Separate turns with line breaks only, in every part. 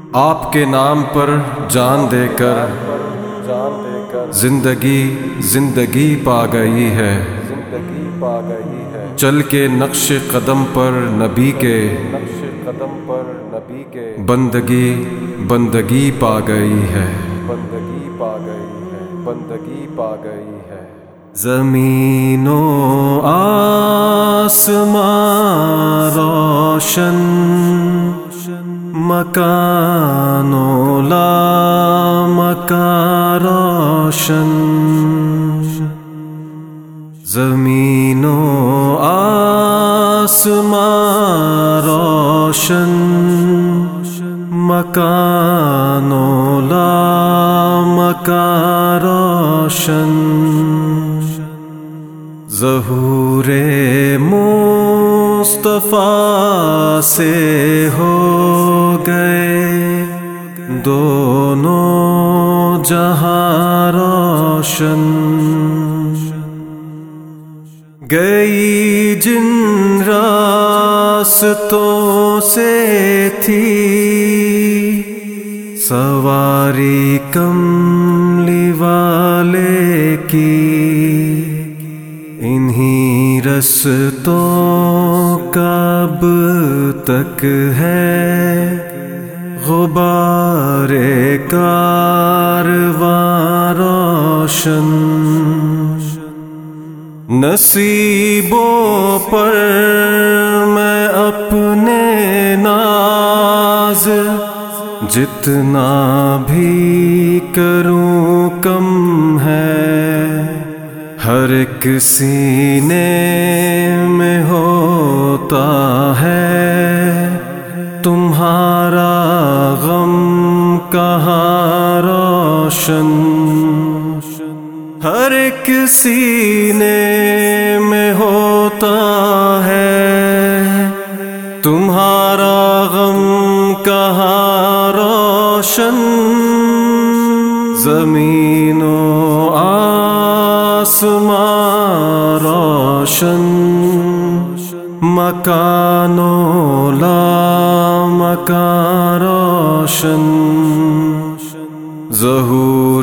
آپ کے نام پر جان دے کر زندگی پا گئی ہے، چل کے نقش قدم پر نبی کے بندگی پا گئی ہے۔ زمین و آسمان روشن، مکان و لا مکان روشن، زمین و آسمان روشن، مکان و لا مکان روشن، ظہور مصطفیٰ سے ہو گئے دونوں جہاں روشن، گئی جن راستوں سے تھی سواری کملی والے کی، انہی رستوں کا اب تک ہے غبار کارواں روشن، نصیبوں پر میں اپنے ناز جتنا بھی کروں کم ہے، ہر ایک سینے میں ہوتا ہے تمہارا غم کہاں روشن، ہر ایک سینے میں ہوتا ہے تمہارا غم کہاں روشن، زمین و آسمان روشن، مکان و لا مکان روشن، ظہور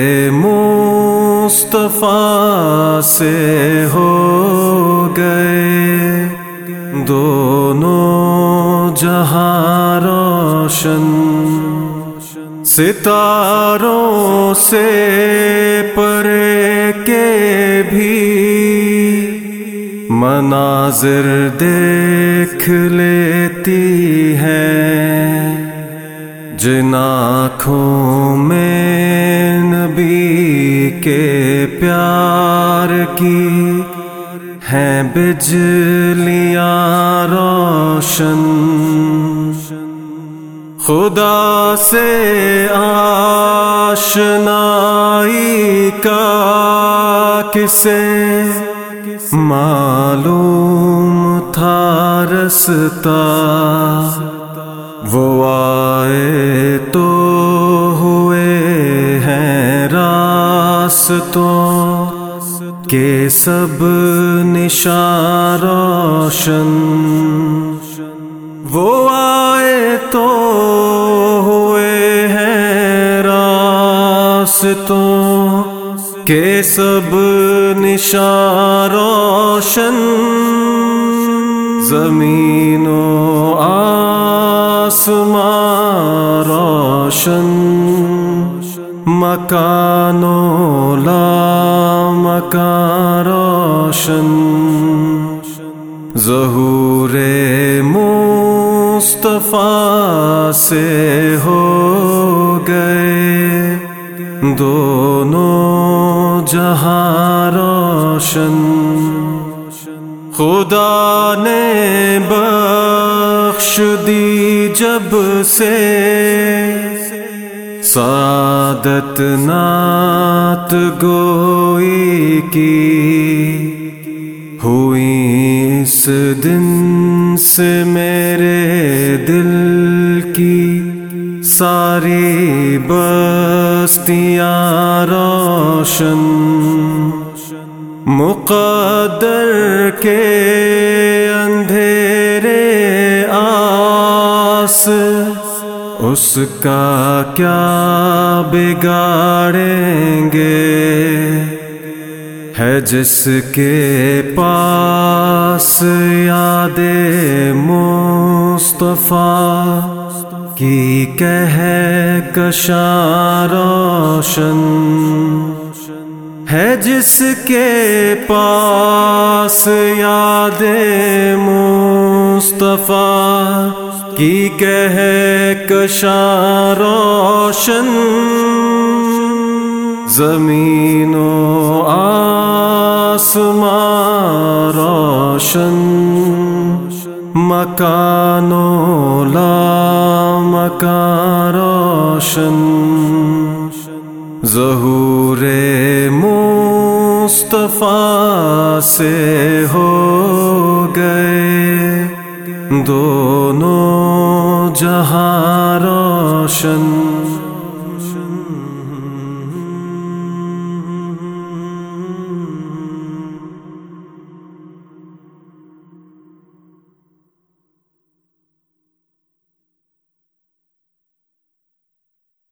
مصطفیٰ سے ہو گئے دونوں جہاں روشن، ستاروں سے پرے کے بھی مناظر دیکھ لیتی ہے، جن آنکھوں میں نبی کے پیار کی ہیں بجلیاں روشن، خدا سے آشنائی کا کسے معلوم تھا رستہ، وہ آئے تو ہوئے ہیں راستوں کے سب نشان روشن، وہ آئے تو ہوئے ہیں راستوں کے سب نشان روشن، زمین و آسمان روشن، مکان و لا مکان روشن، ظہور مصطفیٰ سے ہو گئے دونوں جہاں روشن، خدا نے بخش دی جب سے سعادت نعت گوئی کی، ہوئی اس دن سے میرے دل کی ساری بستیاں روشن، مقدر کے اندھیرے آس اس کا کیا بگاڑیں گے، ہے جس کے پاس یاد مصطفیٰ کی کہکشاں روشن، ہے جس کے پاس یاد مصطفیٰ کی کہکشاں روشن، زمین و آسمان روشن، مکان و لامکان روشن، ظہور مصطفیٰ سے ہو گئے دونوں جہاں روشن۔